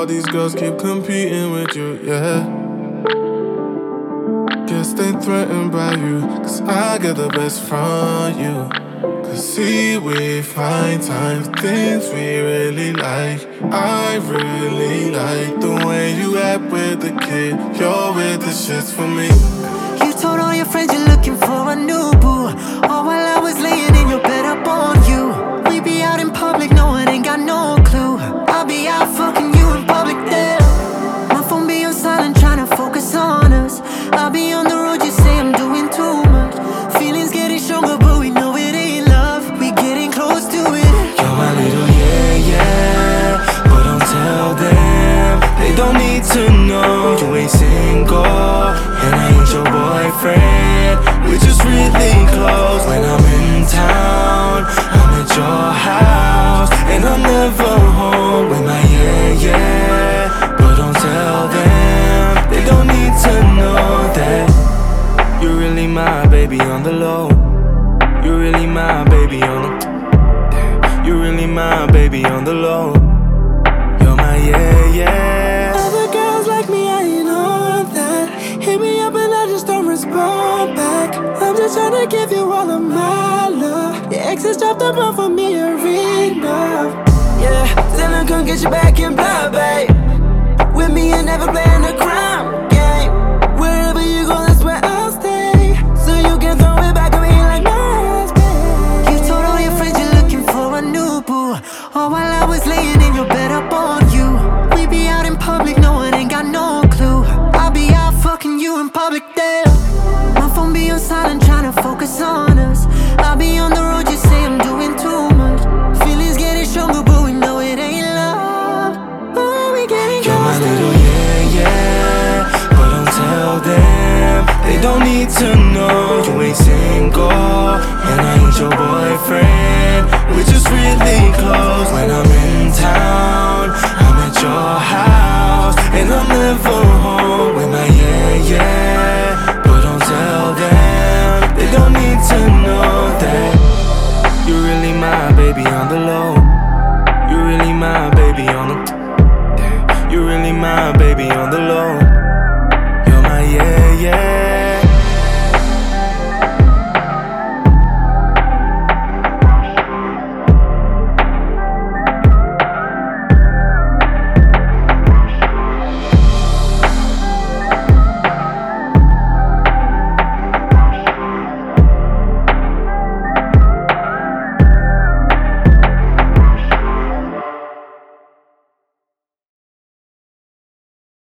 all these girls keep competing with you, yeah. Guess they threatened by you, cause I get the best from you. Cause see, we find times, things we really like. I really like the way you act with the kid. You're with the shits for me. You told all your friends you're looking for a new boo, all while I was laying in your bed up on you. We be out in public, no one ain't got no clue. I'll be out fucking you in public there. My phone be on silent, trying to focus on us. I'll be on the road, you say I'm doing too much. Feelings getting stronger, but we know it ain't love. We getting close to it. You're my little yeah, but don't tell them. They don't need to know you ain't single, and I ain't your boyfriend. We're just really close. When I'm in town, I'm at your house, and I'm never home with my yeah, but don't tell them. They don't need to know that you're really my baby on the low. You're really my baby on the. You're really my baby on the low. You're my yeah. Other girls like me, I ain't on that. Hit me up and I just don't respond back. I'm just trying to give you all of my love. Your exes dropped the ball for me, enough. Yeah, tell them come get you back in blood, babe. With me and never playing the crime game. Wherever you go, that's where I'll stay. So you can throw it back at me like MySpace. You told all your friends you're looking for a new boo, all while I was laying in your bed up on you. We be out in public, no one ain't got no clue. I'll be out fucking you in public there. My phone be on silent, trying to focus on us. I'll be on the road, you say I'm doing too much. Feelings getting stronger, but we know it ain't love. Oh, we getting You're my close to little it. yeah, but don't tell them. They don't need to know you ain't single, and I ain't your boyfriend. We're just really close. When I'm in town, I'm at your house, and I'm never home with my yeah, but don't tell them. They don't need to know that you're really my baby on the low. You're really my baby on the. You're really my baby on the low.